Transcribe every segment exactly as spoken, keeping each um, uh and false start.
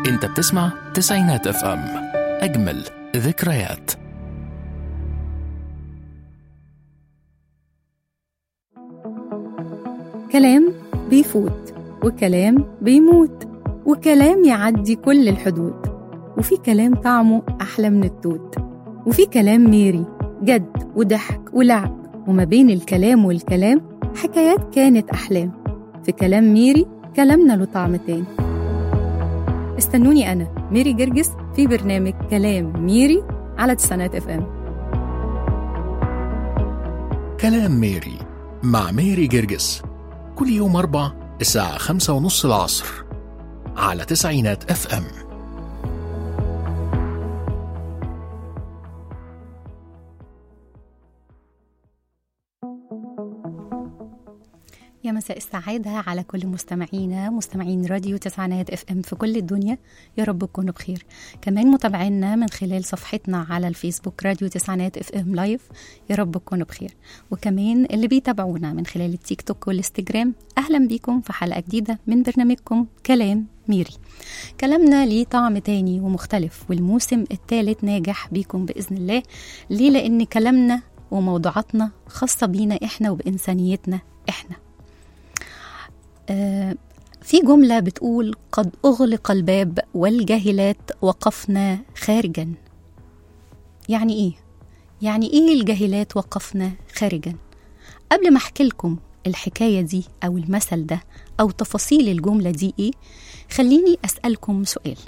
انت بتسمع تسعينات اف ام، اجمل ذكريات. كلام بيفوت وكلام بيموت وكلام يعدي كل الحدود، وفي كلام طعمه أحلى من التوت، وفي كلام ميري جد وضحك ولعب، وما بين الكلام والكلام حكايات كانت أحلام. في كلام ميري كلامنا له طعم تاني. استنوني أنا ميري جرجس في برنامج كلام ميري على تسعينات اف ام. كلام ميري مع ميري جرجس كل يوم أربع الساعة خمسة ونص العصر على تسعينات اف ام. يا مساء السعادة على كل مستمعينا مستمعين راديو تسعينات اف ام في كل الدنيا، يا رب تكونوا بخير. كمان متابعينا من خلال صفحتنا على الفيسبوك راديو تسعينات اف ام لايف، يا رب تكونوا بخير. وكمان اللي بيتابعونا من خلال التيك توك والانستجرام، أهلا بيكم في حلقة جديدة من برنامجكم كلام ميري. كلامنا ليه طعم تاني ومختلف، والموسم الثالث ناجح بيكم بإذن الله. ليه؟ لأن كلامنا وموضوعاتنا خاصة بينا إحنا وبإنسانيتنا إحنا. آه في جملة بتقول: قد أغلق الباب والجاهلات وقفنا خارجا. يعني إيه؟ يعني إيه الجاهلات وقفنا خارجا؟ قبل ما أحكي لكم الحكاية دي أو المثل ده أو تفاصيل الجملة دي إيه، خليني أسألكم سؤال.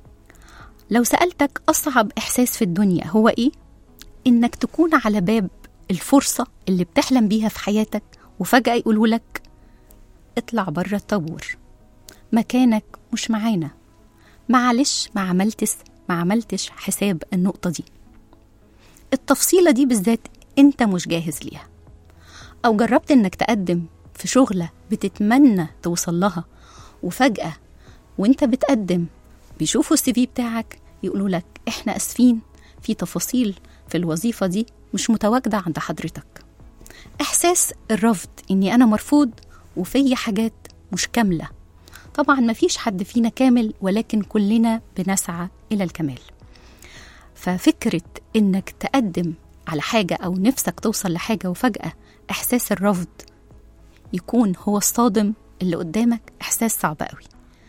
لو سألتك أصعب إحساس في الدنيا هو إيه؟ إنك تكون على باب الفرصة اللي بتحلم بيها في حياتك وفجأة يقولوا لك اطلع برا الطابور، مكانك مش معانا، معلش ما عملتش ما عملتش حساب النقطة دي، التفصيلة دي بالذات انت مش جاهز ليها. او جربت انك تقدم في شغلة بتتمنى توصل لها، وفجأة وانت بتقدم بيشوفوا السي في بتاعك يقولوا لك احنا اسفين، في تفاصيل في الوظيفة دي مش متواجدة عند حضرتك. احساس الرفض، اني انا مرفوض وفي حاجات مش كاملة. طبعا ما فيش حد فينا كامل، ولكن كلنا بنسعى إلى الكمال. ففكرة إنك تقدم على حاجة أو نفسك توصل لحاجة وفجأة إحساس الرفض يكون هو الصادم اللي قدامك، إحساس صعب قوي.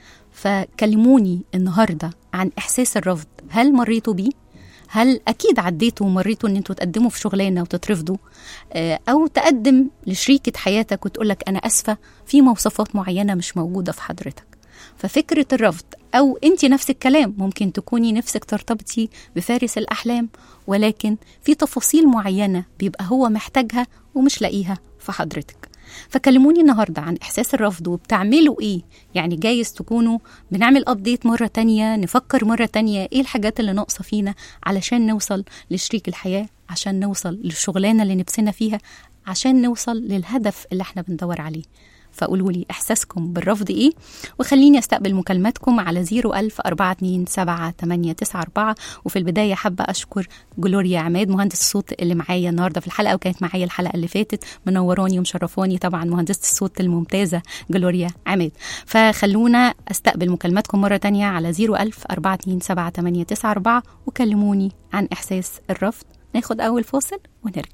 فكلموني النهاردة عن إحساس الرفض. هل مريتوا بيه؟ هل أكيد عديتوا ومريتوا أن أنتوا تقدموا في شغلانة وتترفضوا، أو تقدم لشريكة حياتك وتقولك أنا أسفة في مواصفات معينة مش موجودة في حضرتك. ففكرة الرفض، أو أنت نفس الكلام، ممكن تكوني نفسك ترتبطي بفارس الأحلام ولكن في تفاصيل معينة بيبقى هو محتاجها ومش لاقيها في حضرتك. فكلموني النهاردة عن إحساس الرفض وبتعملوا إيه. يعني جايز تكونوا بنعمل أبديت مرة تانية، نفكر مرة تانية إيه الحاجات اللي ناقصة فينا علشان نوصل لشريك الحياة، عشان نوصل للشغلانة اللي نفسنا فيها، عشان نوصل للهدف اللي احنا بندور عليه. فقولوا لي إحساسكم بالرفض إيه، وخليني أستقبل مكالماتكم على زيرو ألف أربعة اتنين سبعة تمانية تسعة أربعة. وفي البداية حابة أشكر جلوريا عماد مهندس الصوت اللي معايا النهاردة في الحلقة، وكانت معايا الحلقة اللي فاتت، منوراني ومشرفاني طبعا مهندسة الصوت الممتازة جلوريا عماد. فخلونا أستقبل مكالماتكم مرة تانية على زيرو ألف أربعة اتنين سبعة تمانية تسعة أربعة وكلموني عن إحساس الرفض. ناخد أول فاصل ونرجع.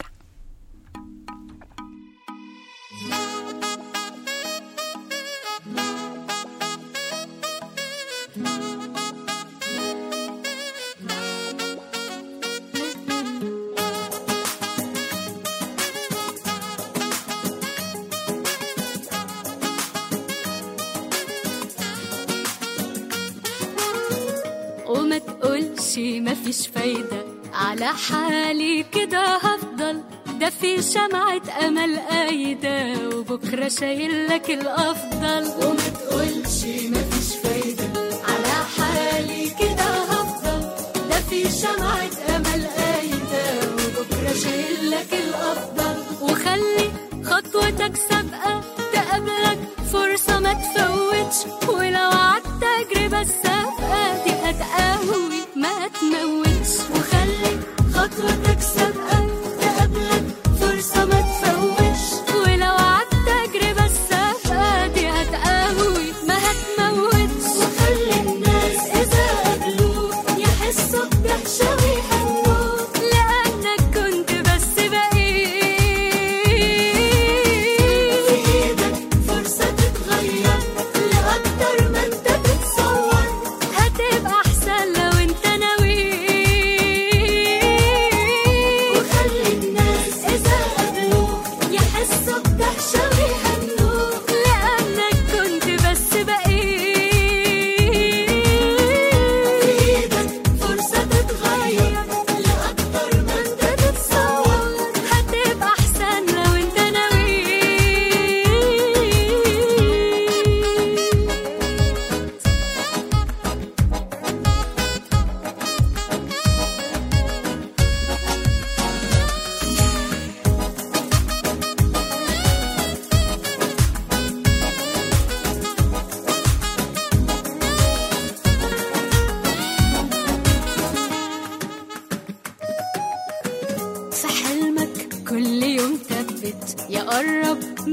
وما تقولش مفيش فايدة، على حالي كده هفضل، ده في شمعة أمل قايدة وبكرة شايلك الأفضل. وما تقولش مفيش فايدة، على حالي كده هفضل، ده في شمعة أمل قايدة وبكرة شايلك الأفضل. وخلي خطوتك سابقة تقابلك فرصة ما تفوتش، ولو عدت تجربة السابقة دي هتقوي ما تموتش. وخلي خطوتك سابقة تقابلك فرصة ما تفوتش، ولو عدت تجربة السابقة دي هتقوي ما هتموتش. وخلي الناس إذا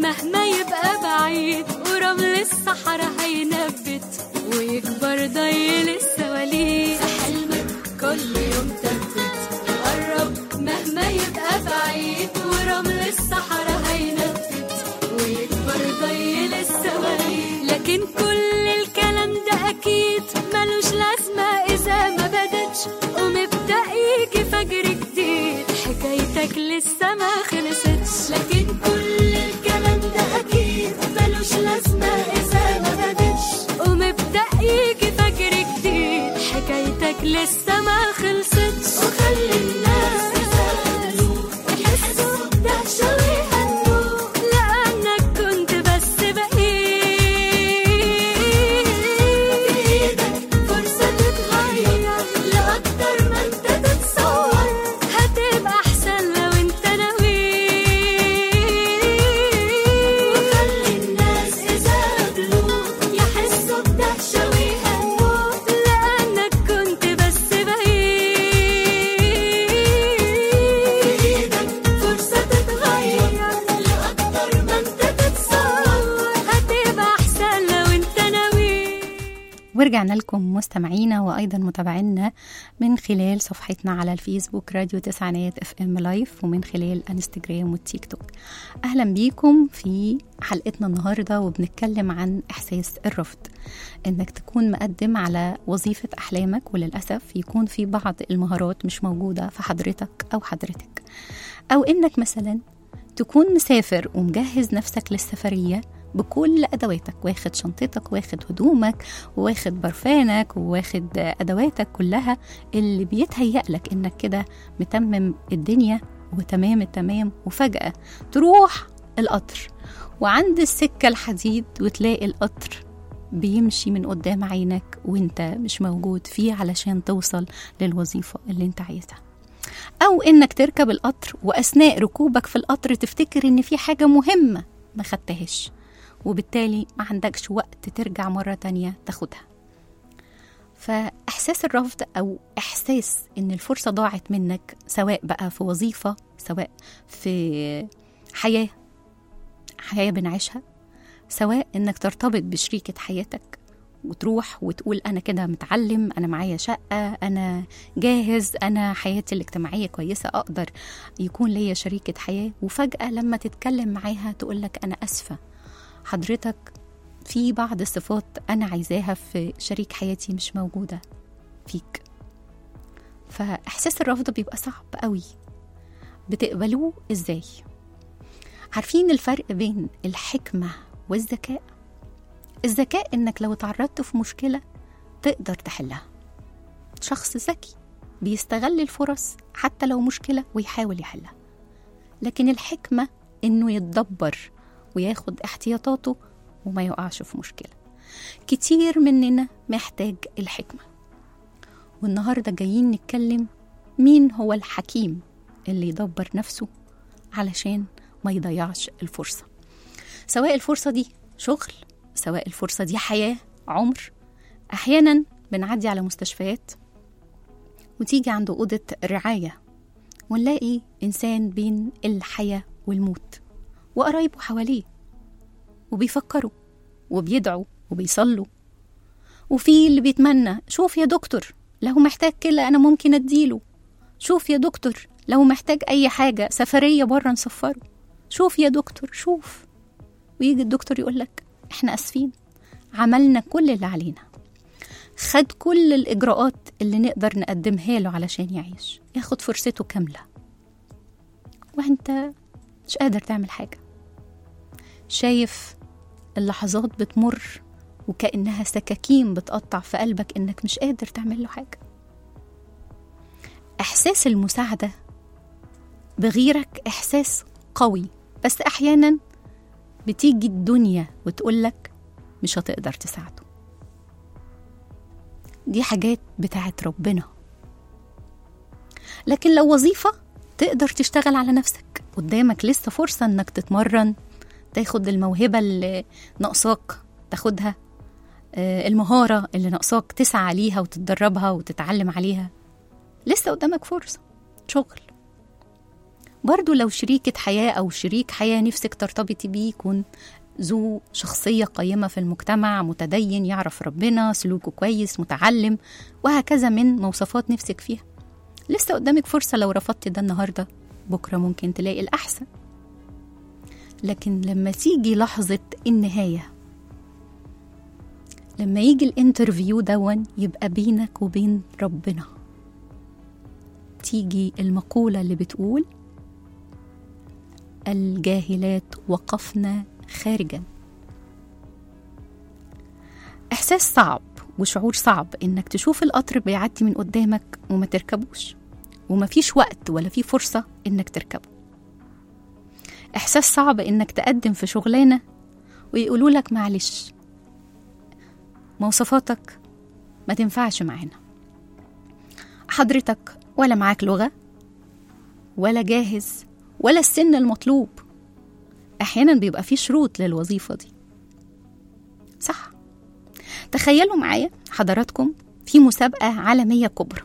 مهما يبقى بعيد ورمل الصحراء هينبت ويكبر ضي السواليف. حلمك كل يوم تثبت وقرب مهما يبقى بعيد ورمل الصحراء هينبت ويكبر ضي السواليف. لكن كل الكلام ده أكيد ملوش لازمة إذا ما بدتش ومبدأ يجي فجر جديد. حكايتك لسه ما خلصتش. لكن كل الكلام ده أكيد ملوش لازمة إذا ما بدتش ومبدأ يجي فجر جديد. حكايتك لسه ما خلصتش. وخلي الناس يسألوا يحسوا بدهشة ويهنوا لأنك كنت بس بقيت. بإيدك فرصة تتغير لأكتر ما انت تتصور. هتبقى أحسن لو انت ناوي. وخلي الناس يسألوا يحسوا بدهشة ويهنوا لأنك كنت بس بقيت. بإيدك فرصة تتغير لأكتر ما انت تتصور. هتبقى أحسن لو انت ناوي. ورجعنا لكم مستمعينا وأيضا متابعينا من خلال صفحتنا على الفيسبوك راديو تسعينات اف ام لايف ومن خلال انستجرام والتيك توك. أهلا بيكم في حلقتنا النهاردة وبنتكلم عن إحساس الرفض. إنك تكون مقدم على وظيفة أحلامك وللأسف يكون في بعض المهارات مش موجودة في حضرتك أو حضرتك، أو إنك مثلا تكون مسافر ومجهز نفسك للسفرية بكل أدواتك، واخد شنطتك واخد هدومك واخد برفانك واخد أدواتك كلها اللي بيتهيأ لك إنك كده متمم الدنيا وتمام التمام، وفجأة تروح القطر وعند السكة الحديد وتلاقي القطر بيمشي من قدام عينك وانت مش موجود فيه علشان توصل للوظيفة اللي انت عايزها. أو إنك تركب القطر وأثناء ركوبك في القطر تفتكر إن في حاجة مهمة ما خدتهاش وبالتالي ما عندكش وقت ترجع مرة تانية تاخدها. فإحساس الرفض أو إحساس إن الفرصة ضاعت منك، سواء بقى في وظيفة، سواء في حياة حياة بنعيشها، سواء إنك ترتبط بشريكة حياتك وتروح وتقول أنا كده متعلم، أنا معايا شقة، أنا جاهز، أنا حياتي الاجتماعية كويسة، أقدر يكون ليا شريكة حياة، وفجأة لما تتكلم معاها تقولك أنا أسفة حضرتك في بعض الصفات أنا عايزاها في شريك حياتي مش موجودة فيك. فإحساس الرفض بيبقى صعب قوي. بتقبلوه إزاي؟ عارفين الفرق بين الحكمة والذكاء؟ الذكاء إنك لو تعرضت في مشكلة تقدر تحلها. شخص ذكي بيستغل الفرص حتى لو مشكلة ويحاول يحلها. لكن الحكمة إنه يتدبر وياخد احتياطاته وما يقعش في مشكلة. كتير مننا محتاج الحكمة. والنهاردة جايين نتكلم مين هو الحكيم اللي يدبر نفسه علشان ما يضيعش الفرصة، سواء الفرصة دي شغل، سواء الفرصة دي حياة، عمر. أحيانا بنعدي على مستشفيات وتيجي عند أوضة الرعاية ونلاقي إنسان بين الحياة والموت وقرايبه حواليه وبيفكروا وبيدعوا وبيصلوا، وفي اللي بيتمنى شوف يا دكتور لو محتاج كلى أنا ممكن أديله، شوف يا دكتور لو محتاج أي حاجة سفرية برا نسفره، شوف يا دكتور شوف. ويجي الدكتور يقولك إحنا أسفين، عملنا كل اللي علينا، خد كل الإجراءات اللي نقدر نقدمها له علشان يعيش، ياخد فرصته كاملة، وانت مش قادر تعمل حاجة. شايف اللحظات بتمر وكأنها سكاكين بتقطع في قلبك إنك مش قادر تعمل له حاجة. إحساس المساعدة بغيرك إحساس قوي، بس أحيانا بتيجي الدنيا وتقولك مش هتقدر تساعده. دي حاجات بتاعت ربنا. لكن لو وظيفة تقدر تشتغل على نفسك، قدامك لسه فرصة إنك تتمرن، تاخد الموهبة اللي ناقصاك تاخدها، المهارة اللي ناقصاك تسعى عليها وتتدربها وتتعلم عليها، لسه قدامك فرصة شغل. برضو لو شريكة حياة أو شريك حياة نفسك ترتبطي بيه يكون ذو شخصية قيمة في المجتمع، متدين، يعرف ربنا، سلوكه كويس، متعلم، وهكذا من مواصفات نفسك فيها. لسه قدامك فرصة، لو رفضتي ده النهاردة بكرة ممكن تلاقي الأحسن. لكن لما تيجي لحظة النهاية، لما يجي الانترفيو دون يبقى بينك وبين ربنا، تيجي المقولة اللي بتقول الجاهلات وقفنا خارجا. إحساس صعب وشعور صعب إنك تشوف القطر بيعدي من قدامك وما تركبوش، وما فيش وقت ولا في فرصة إنك تركبه. إحساس صعب إنك تقدم في شغلانة ويقولوا لك معلش مواصفاتك ما تنفعش معانا، حضرتك ولا معاك لغة ولا جاهز ولا السن المطلوب. أحيانا بيبقى في شروط للوظيفة دي، صح؟ تخيلوا معايا حضراتكم في مسابقة عالمية كبرى.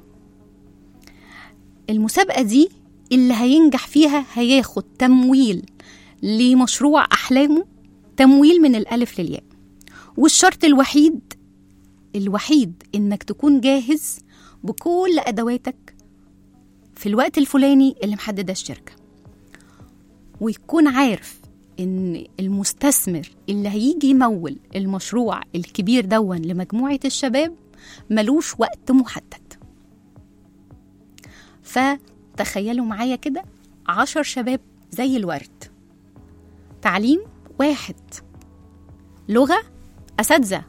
المسابقة دي اللي هينجح فيها هياخد تمويل لمشروع أحلامه، تمويل من الألف للياء، والشرط الوحيد الوحيد إنك تكون جاهز بكل أدواتك في الوقت الفلاني اللي محددة الشركة، ويكون عارف إن المستثمر اللي هيجي يمول المشروع الكبير دون لمجموعة الشباب ملوش وقت محدد. فتخيلوا معايا كده عشر شباب زي الورد، تعليم واحد، لغة أساتذة،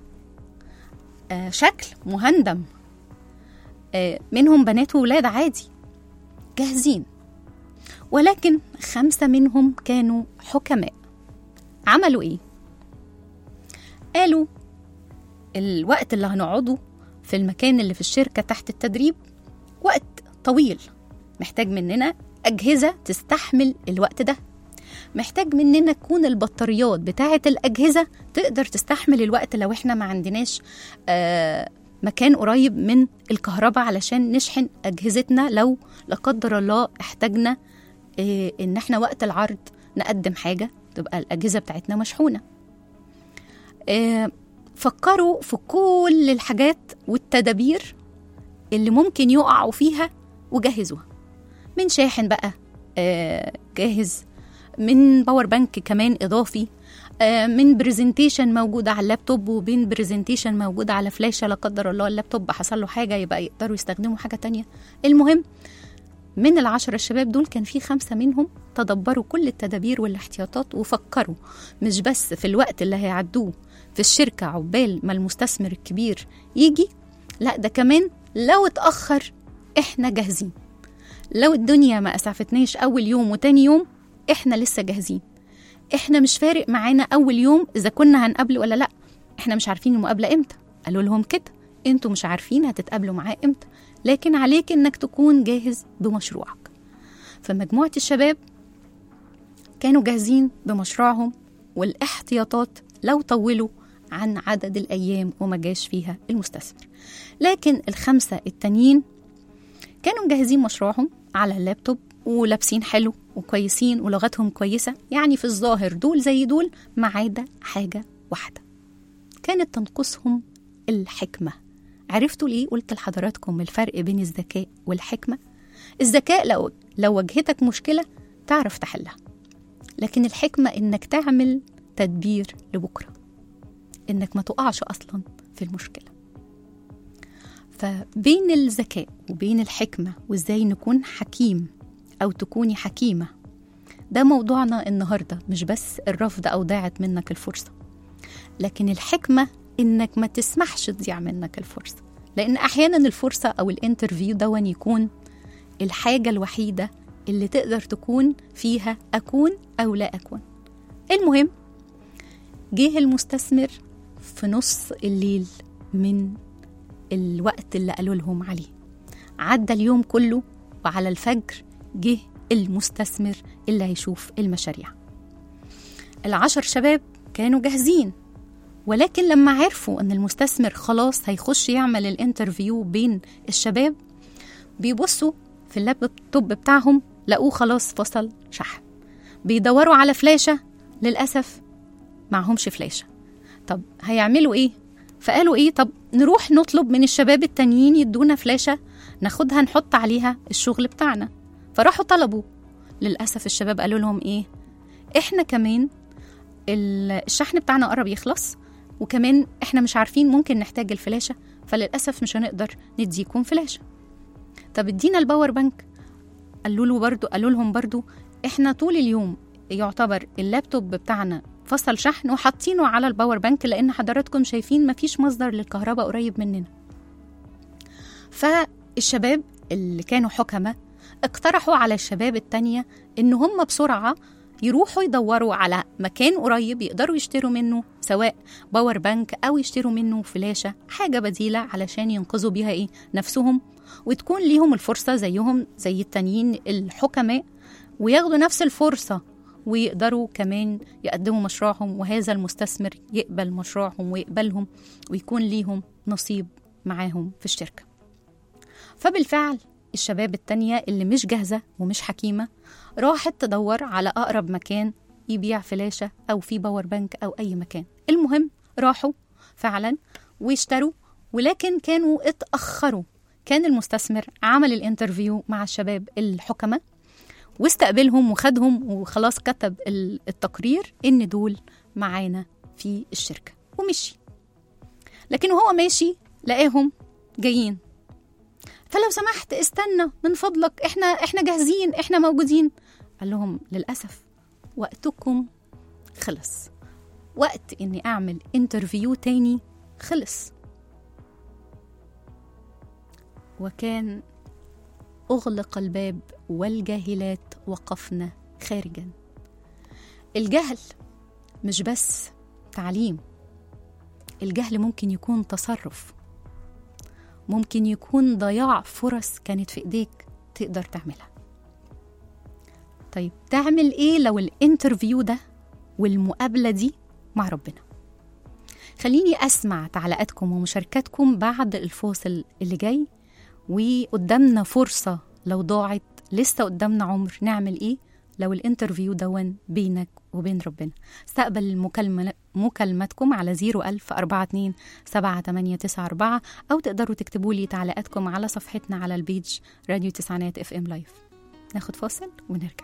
آه شكل مهندم، آه منهم بنات وولاد عادي جاهزين، ولكن خمسة منهم كانوا حكماء. عملوا إيه؟ قالوا الوقت اللي هنقعده في المكان اللي في الشركة تحت التدريب وقت طويل، محتاج مننا أجهزة تستحمل الوقت ده، محتاج مننا تكون البطاريات بتاعة الأجهزة تقدر تستحمل الوقت لو احنا ما عندناش آه مكان قريب من الكهرباء علشان نشحن أجهزتنا لو لا قدر الله احتاجنا آه إن احنا وقت العرض نقدم حاجة تبقى الأجهزة بتاعتنا مشحونة. آه فكروا في كل الحاجات والتدابير اللي ممكن يقعوا فيها وجهزوها، من شاحن بقى آه جاهز، من باور بانك كمان إضافي، آه من بريزنتيشن موجودة على اللابتوب، وبين بريزنتيشن موجودة على فلاشة لا قدر الله اللابتوب حصل له حاجة يبقى يقدروا يستخدموا حاجة تانية. المهم من العشرة الشباب دول كان في خمسة منهم تدبروا كل التدابير والاحتياطات، وفكروا مش بس في الوقت اللي هيعدوه في الشركة عقبال ما المستثمر الكبير يجي، لا ده كمان لو اتأخر احنا جاهزين، لو الدنيا ما أسعفتناش أول يوم وتاني يوم احنا لسه جاهزين، احنا مش فارق معانا أول يوم إذا كنا هنقابل ولا لا، احنا مش عارفين المقابلة امتى. قالوا لهم كده انتوا مش عارفين هتتقابلوا معاه امتى، لكن عليك انك تكون جاهز بمشروعك. فمجموعة الشباب كانوا جاهزين بمشروعهم والاحتياطات لو طولوا عن عدد الأيام وما جاش فيها المستثمر. لكن الخمسة التانيين كانوا مجهزين مشروعهم على اللابتوب ولابسين حلو وكويسين ولغتهم كويسة، يعني في الظاهر دول زي دول، ما عدا حاجة واحدة كانت تنقصهم، الحكمة. عرفتوا ليه قلت لحضراتكم الفرق بين الذكاء والحكمة؟ الذكاء لو لو واجهتك مشكلة تعرف تحلها، لكن الحكمة إنك تعمل تدبير لبكرة، إنك ما تقعش أصلا في المشكلة. فبين الذكاء وبين الحكمة وإزاي نكون حكيم أو تكوني حكيمة، ده موضوعنا النهاردة. مش بس الرفض أو ضاعت منك الفرصة، لكن الحكمة إنك ما تسمحش تضيع منك الفرصة، لأن أحيانا الفرصة أو الانترفيو دون يكون الحاجة الوحيدة اللي تقدر تكون فيها أكون أو لا أكون. المهم جه المستثمر في نص الليل من الوقت اللي قالوا لهم عليه، عدى اليوم كله وعلى الفجر جه المستثمر اللي هيشوف المشاريع. العشر شباب كانوا جاهزين، ولكن لما عرفوا أن المستثمر خلاص هيخش يعمل الانترفيو بين الشباب، بيبصوا في اللابتوب بتاعهم لقوه خلاص فصل شحن. بيدوروا على فلاشة، للأسف معهمش فلاشة. طب هيعملوا إيه؟ فقالوا إيه؟ طب نروح نطلب من الشباب التانيين يدونا فلاشة ناخدها نحط عليها الشغل بتاعنا. فراحوا طلبوا. للأسف الشباب قالوا لهم إيه؟ إحنا كمان الشحن بتاعنا قرب يخلص، وكمان إحنا مش عارفين ممكن نحتاج الفلاشة، فللأسف مش هنقدر نديكم فلاشة. طب ادينا الباور بانك. قالوا له برضو قالوا لهم برضو إحنا طول اليوم يعتبر اللابتوب بتاعنا فصل شحن وحاطينه على الباور بانك، لأن حضراتكم شايفين مفيش مصدر للكهرباء قريب مننا. فالشباب اللي كانوا حكمة اقترحوا على الشباب التانية إن هم بسرعة يروحوا يدوروا على مكان قريب يقدروا يشتروا منه سواء باور بانك أو يشتروا منه فلاشة، حاجة بديلة علشان ينقذوا بيها إيه نفسهم، وتكون ليهم الفرصة زيهم زي التانيين الحكماء، وياخدوا نفس الفرصة ويقدروا كمان يقدموا مشروعهم، وهذا المستثمر يقبل مشروعهم ويقبلهم ويكون ليهم نصيب معاهم في الشركة. فبالفعل الشباب التانية اللي مش جاهزة ومش حكيمة راحت تدور على أقرب مكان يبيع فلاشة أو في باور بانك أو أي مكان. المهم راحوا فعلا ويشتروا، ولكن كانوا اتأخروا. كان المستثمر عمل الانترفيو مع الشباب الحكمة واستقبلهم وخدهم وخلاص كتب التقرير إن دول معانا في الشركة ومشي. لكن وهو ماشي لقاهم جايين، فلو سمحت استنى من فضلك، احنا احنا جاهزين، احنا موجودين. قال لهم للأسف وقتكم خلص، وقت اني اعمل انترفيو تاني خلص. وكان أغلق الباب والجاهلات وقفنا خارجا. الجهل مش بس تعليم، الجهل ممكن يكون تصرف، ممكن يكون ضياع فرص كانت في إيديك تقدر تعملها. طيب تعمل إيه لو الانترفيو ده والمقابلة دي مع ربنا؟ خليني أسمع تعليقاتكم ومشاركاتكم بعد الفاصل اللي جاي. وقدامنا فرصة لو ضاعت، لسه قدامنا عمر، نعمل إيه لو الانترفيو دون بينك وبين ربنا؟ استقبل المكالمة مكالمتكم على زيرو ألف أربعة اتنين سبعة تمانية تسعة أربعة، أو تقدروا تكتبوا لي تعليقاتكم على صفحتنا على البيج راديو تسعينات اف ام لايف. ناخد فاصل ونرجع.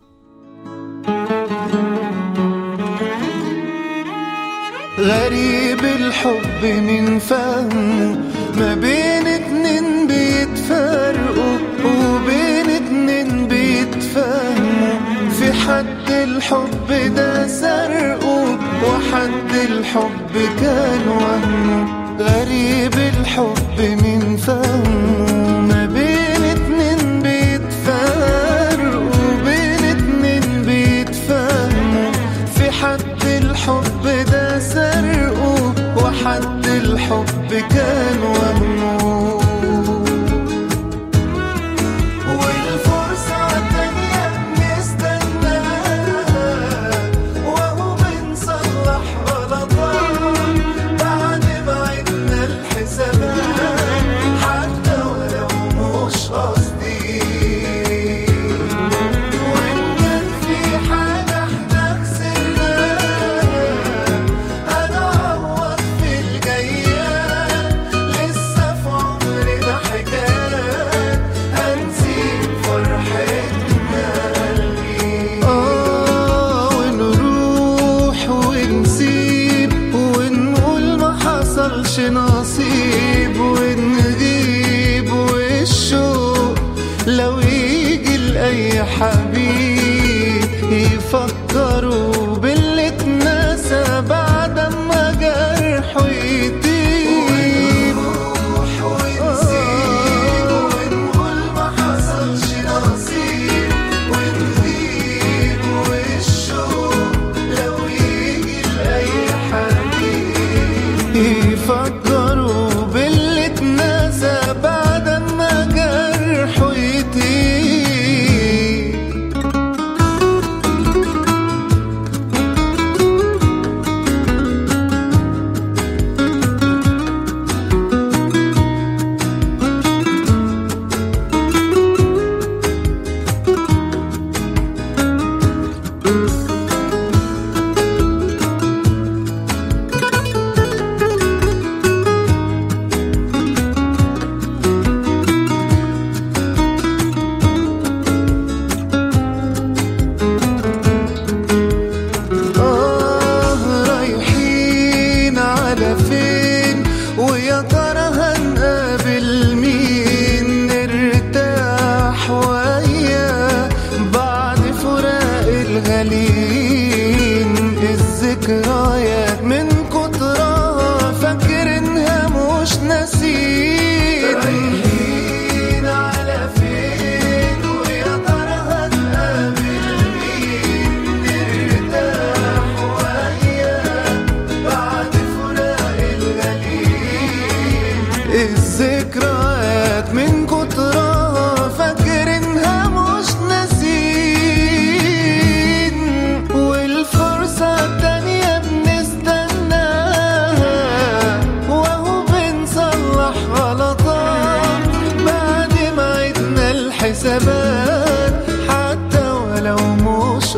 غريب الحب من فهمه، ما بين اتنين بيتفرقوا وبين اتنين بيتفهموا، في حد الحب ده سرقه وحد الحب كان وهمه. غريب الحب من فهمه، ما بين اتنين بيتفرقوا وبين اتنين بيتفهموا، في حد الحب ده سرقه وحد الحب كان وهمه. والفرصة تانية نستناها وهو بنصلح غلطان بعد ما عدنا الحسابات، حتى ولو مش قصدي. وإن كان في حاجة احنا خسرناها هنعوض في الجايات، لسه في عمرنا حكايات هنسيب فرحتنا قلبي. آه ونروح ونسيب ونقول ما حصلش نصيب، ونغيب والشوق لو يجي لأي حبيب يفكروا باللي اتنسى بعد ما جرحه يطيب. ونروح ونسيب ونقول ما حصلش نصيب، ونغيب والشوق لو يجي لأي حبيب يفكروا باللي اتنسى بعد ما جرحه يطيب. على فين ويا ترى هنقابل مين نرتاح وياه بعد فراق الغالين. الذكريات من كترها فاكرينها مش ناسين رايحين على فين ويا ترى هنقابل مين نرتاح وياه بعد فراق الغالين. الذكريات من كترها فاكرينها مش ناسين والفرصة التانية بنستناها وهو بنصلح غلطات بعد ما عدنا الحسابات حتى ولو مش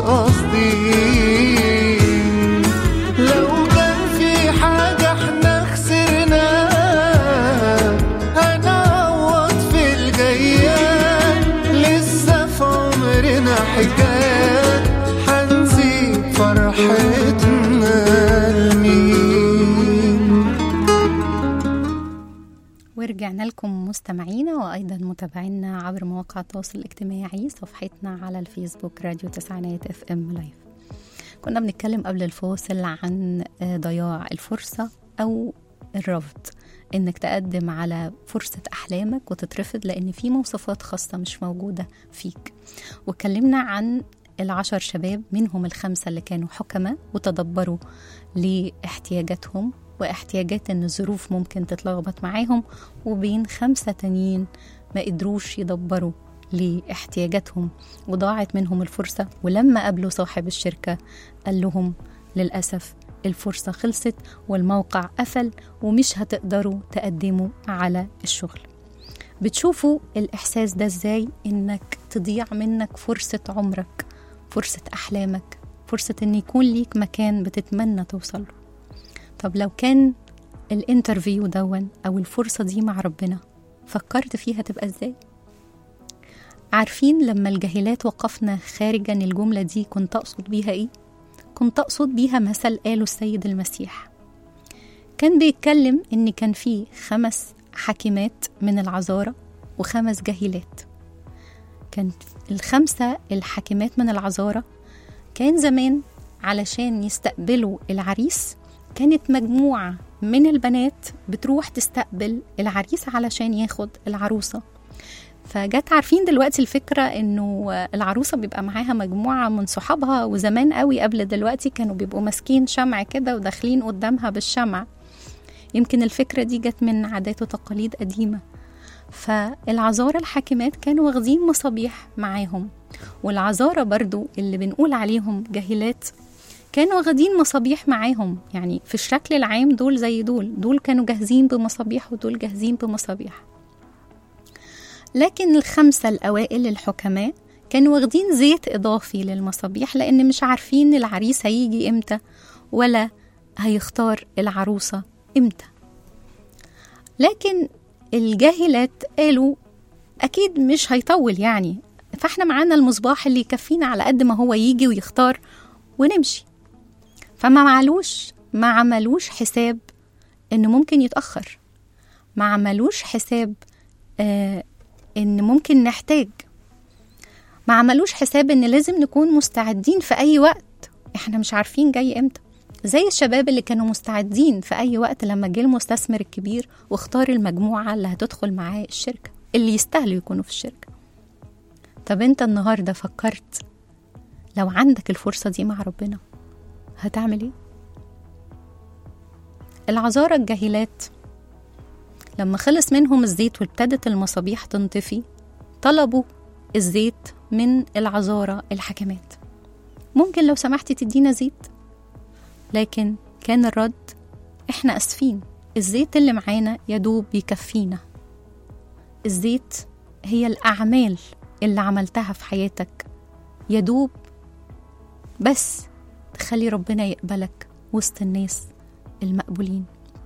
قاصدين. لو كان في حاجة احنا خسرناها هنعوض في الجايات لسه في عمرنا حكايات هنسيب فرحتنا لمين. ورجعنا لكم مستمعينا وأيضا متابعينا عبر مواقع التواصل الاجتماعي، صفحتنا على الفيسبوك راديو تسعينات اف ام لايف. كنا بنتكلم قبل الفاصل عن ضياع الفرصة أو الرفض، إنك تقدم على فرصة أحلامك وتترفض لأن في مواصفات خاصة مش موجودة فيك. واتكلمنا عن العشر شباب منهم الخمسة اللي كانوا حكماء وتدبروا لاحتياجاتهم واحتياجات ان الظروف ممكن تتلخبط معاهم، وبين خمسة تانيين ما قدروش يدبروا لاحتياجاتهم وضاعت منهم الفرصة. ولما قابلوا صاحب الشركة قال لهم للأسف الفرصة خلصت والموقع قفل ومش هتقدروا تقدموا على الشغل. بتشوفوا الإحساس ده ازاي؟ إنك تضيع منك فرصة عمرك، فرصة أحلامك، فرصة إن يكون ليك مكان بتتمنى توصله. طب لو كان الانترفيو دون أو الفرصة دي مع ربنا فكرت فيها تبقى ازاي؟ عارفين لما الجاهلات وقفنا خارجا الجملة دي كنت أقصد بيها ايه؟ كنت أقصد بيها مثل قاله السيد المسيح. كان بيتكلم إن كان فيه خمس حاكمات من العذارى وخمس جاهلات. كان الخمسة الحاكمات من العذارى كان زمان علشان يستقبلوا العريس كانت مجموعة من البنات بتروح تستقبل العريس علشان ياخد العروسة. فجت عارفين دلوقتي الفكرة انه العروسة بيبقى معاها مجموعة من صحابها، وزمان قوي قبل دلوقتي كانوا بيبقوا ماسكين شمع كده وداخلين قدامها بالشمع. يمكن الفكرة دي جت من عادات وتقاليد قديمة. فالعذارى الحاكمات كانوا واخدين مصابيح معاهم، والعذارى برضو اللي بنقول عليهم جاهلات كانوا واخدين مصابيح معاهم. يعني في الشكل العام دول زي دول دول كانوا جاهزين بمصابيح ودول جاهزين بمصابيح. لكن الخمسة الأوائل الحكماء كانوا واخدين زيت إضافي للمصابيح لأن مش عارفين العريس هيجي إمتى ولا هيختار العروسة إمتى. لكن الجاهلات قالوا أكيد مش هيطول يعني، فإحنا معانا المصباح اللي يكفينا على قد ما هو يجي ويختار ونمشي. فما معلوش ما عملوش حساب إنه ممكن يتأخر، ما عملوش حساب آه إن ممكن نحتاج، ما عملوش حساب إن لازم نكون مستعدين في أي وقت، إحنا مش عارفين جاي إمتى. زي الشباب اللي كانوا مستعدين في أي وقت لما جه المستثمر الكبير واختار المجموعة اللي هتدخل معاه الشركة اللي يستاهلوا يكونوا في الشركة. طب أنت النهاردة فكرت لو عندك الفرصة دي مع ربنا هتعمل إيه؟ العذارى الجاهلات لما خلص منهم الزيت وابتدت المصابيح تنطفي طلبوا الزيت من العذارى الحكمات، ممكن لو سمحتي تدينا زيت؟ لكن كان الرد احنا اسفين، الزيت اللي معانا يدوب يكفينا. الزيت هي الأعمال اللي عملتها في حياتك يدوب بس تخلي ربنا يقبلك وسط الناس المقبولين.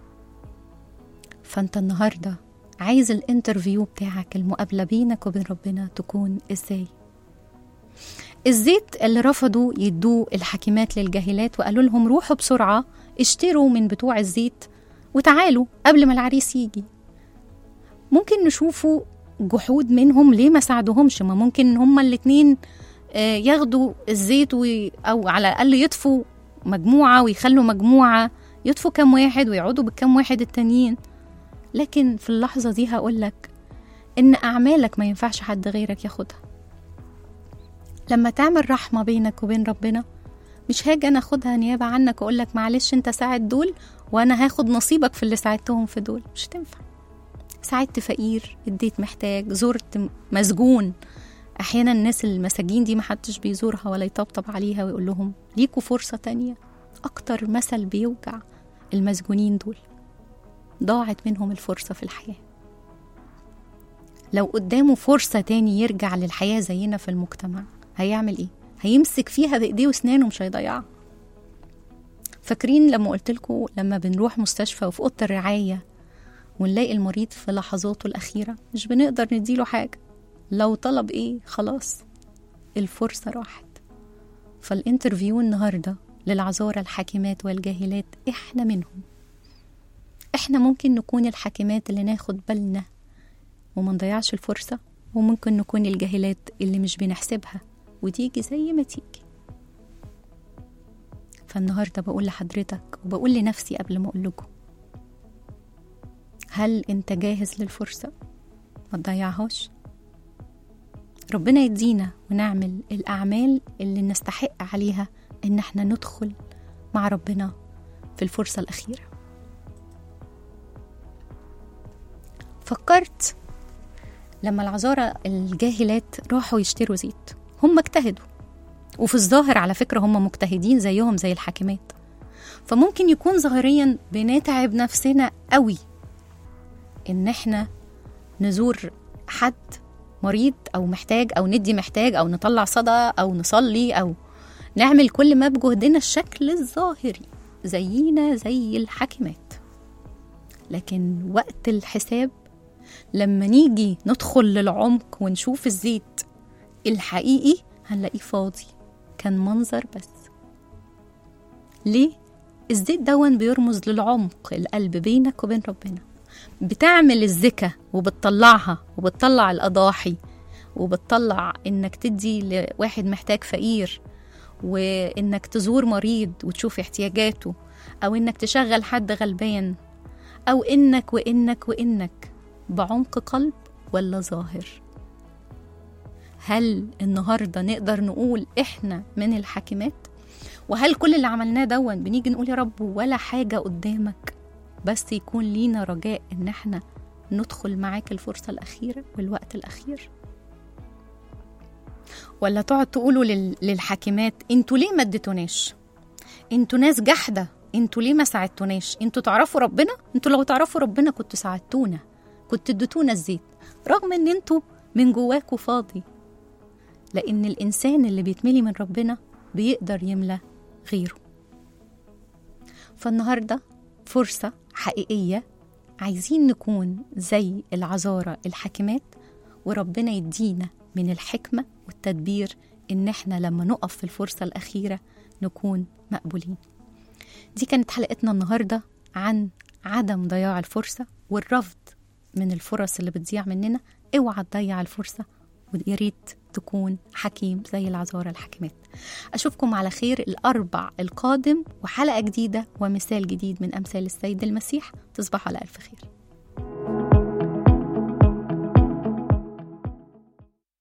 فانت النهاردة عايز الانترفيو بتاعك، المقابلة بينك وبين ربنا تكون ازاي؟ الزيت اللي رفضوا يدوه الحاكمات للجاهلات وقالوا لهم روحوا بسرعة اشتروا من بتوع الزيت وتعالوا قبل ما العريس يجي. ممكن نشوفوا جحود منهم، ليه ما ساعدوهمش؟ ما ممكن هما الاتنين ياخدوا الزيت و... أو على الأقل يطفوا مجموعة ويخلوا مجموعة، يطفوا كم واحد ويقعدوا بالكم واحد التانيين. لكن في اللحظة دي هقولك إن أعمالك ما ينفعش حد غيرك ياخدها. لما تعمل رحمة بينك وبين ربنا، مش هاجي أنا أخدها نيابة عنك وأقولك معلش أنت ساعد دول وأنا هاخد نصيبك في اللي ساعدتهم في دول، مش تنفع. ساعدت فقير، اديت محتاج، زرت مسجون. أحيانا الناس المساجين دي محدش بيزورها ولا يطبطب عليها ويقول لهم ليكوا فرصة تانية. أكتر مثل بيوجع المسجونين دول، ضاعت منهم الفرصة في الحياة. لو قدامه فرصة تاني يرجع للحياة زينا في المجتمع هيعمل ايه؟ هيمسك فيها بإيديه وسنانه، مش هيضيعها. فاكرين لما قلتلكوا لما بنروح مستشفى وفي أوضة الرعاية ونلاقي المريض في لحظاته الأخيرة مش بنقدر نديله حاجة، لو طلب ايه خلاص الفرصة راحت. فالانترفيو النهاردة للعذارى الحاكمات والجاهلات، احنا منهم. احنا ممكن نكون الحاكمات اللي ناخد بالنا وما نضيعش الفرصة، وممكن نكون الجاهلات اللي مش بنحسبها وتيجي زي ما تيجي. فالنهاردة بقول لحضرتك وبقول لنفسي قبل ما أقول لكم، هل انت جاهز للفرصة؟ ما تضيعهاش. ربنا يدينا ونعمل الأعمال اللي نستحق عليها إن احنا ندخل مع ربنا في الفرصة الأخيرة. فكرت لما العذارى الجاهلات راحوا يشتروا زيت، هم اجتهدوا، وفي الظاهر على فكرة هم مجتهدين زيهم زي الحاكمات. فممكن يكون ظاهريا بنتعب نفسنا قوي إن احنا نزور حد مريض أو محتاج، أو ندي محتاج، أو نطلع صدقة، أو نصلي، أو نعمل كل ما بجهدنا الشكل الظاهري زينا زي الحاكمات. لكن وقت الحساب لما نيجي ندخل للعمق ونشوف الزيت الحقيقي هنلاقيه فاضي، كان منظر بس. ليه؟ الزيت دون بيرمز للعمق القلب بينك وبين ربنا. بتعمل الزكاة وبتطلعها وبتطلع الأضاحي وبتطلع إنك تدي لواحد محتاج فقير، وإنك تزور مريض وتشوف احتياجاته، أو إنك تشغل حد غلبان، أو إنك وإنك وإنك بعمق قلب ولا ظاهر. هل النهاردة نقدر نقول إحنا من الحاكمات؟ وهل كل اللي عملناه دون بنيجي نقول يا رب ولا حاجة قدامك، بس يكون لينا رجاء إن إحنا ندخل معاك الفرصة الأخيرة والوقت الأخير؟ ولا تقعد تقولوا للحاكمات انتوا ليه ما اديتوناش؟ انتوا ناس جحدة، انتوا ليه ما ساعدتوناش؟ انتوا تعرفوا ربنا؟ انتوا لو تعرفوا ربنا كنتوا ساعدتونا، كنتوا اديتونا الزيت، رغم ان انتوا من جواكوا فاضي. لأن الإنسان اللي بيتملي من ربنا بيقدر يملى غيره. فالنهاردة فرصة حقيقية، عايزين نكون زي العذارى الحاكمات، وربنا يدينا من الحكمة والتدبير إن احنا لما نقف في الفرصة الأخيرة نكون مقبولين. دي كانت حلقتنا النهاردة عن عدم ضياع الفرصة والرفض من الفرص اللي بتضيع مننا. اوعى تضيع الفرصة، وياريت تكون حكيم زي العذارى الحاكمات. أشوفكم على خير الأربع القادم وحلقة جديدة ومثال جديد من أمثال السيد المسيح. تصبحوا على ألف خير.